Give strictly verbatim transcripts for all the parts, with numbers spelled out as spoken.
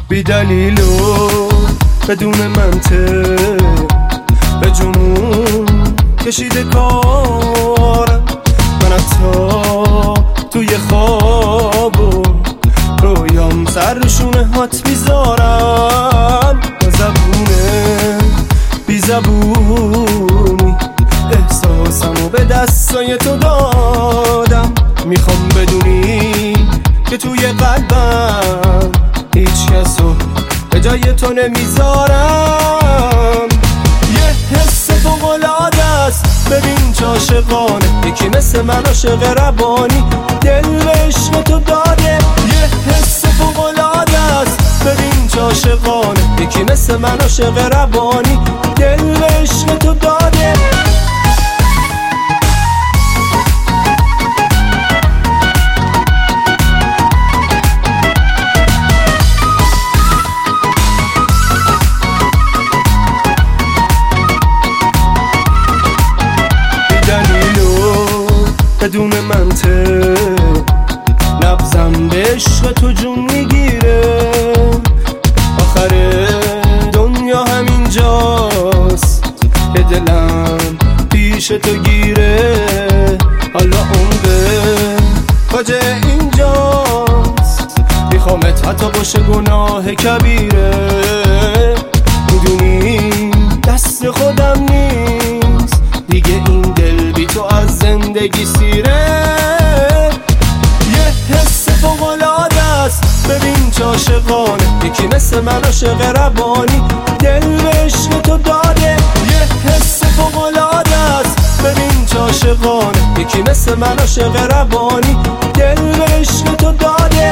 بی دلیل و بدون منطق به جنون کشیده کارم. من حتی توی خواب و رویام سر روشونه هات میذارم. با زبونه بی زبونی احساسمو به دستای تو دادم. میخوام بدونی که توی قلبم هیچ کسو به جای تو نمیذارم. یه حس فوق‌العاده است، ببین چه عاشقانه، یکی مثل من عاشق ربانی دل به عشق تو داده. یه حس فوق‌العاده است، ببین چه عاشقانه، یکی مثل من عاشق ربانی دل به عشق تو داده. بدون منطق نبضم به عشق تو جون میگیره. آخر دنیا همینجاست که دلم پیش تو گیره. حالا عمق فاجعه اینجاست، میخوامت حتی باشه گناه کبیره. میدونی دست خودم نیست دیگه این دل بی تو از زندگی سیره. یه حس فوق‌العاده است، ببین چه عاشقانه، یکی مثل من عاشق ربانی دل به عشق تو داده. یه حس فوق‌العاده است، ببین چه عاشقانه، یکی مثل من عاشق ربانی دل به عشق تو داده.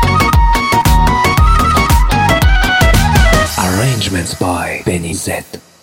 Arrangements by Benny Z.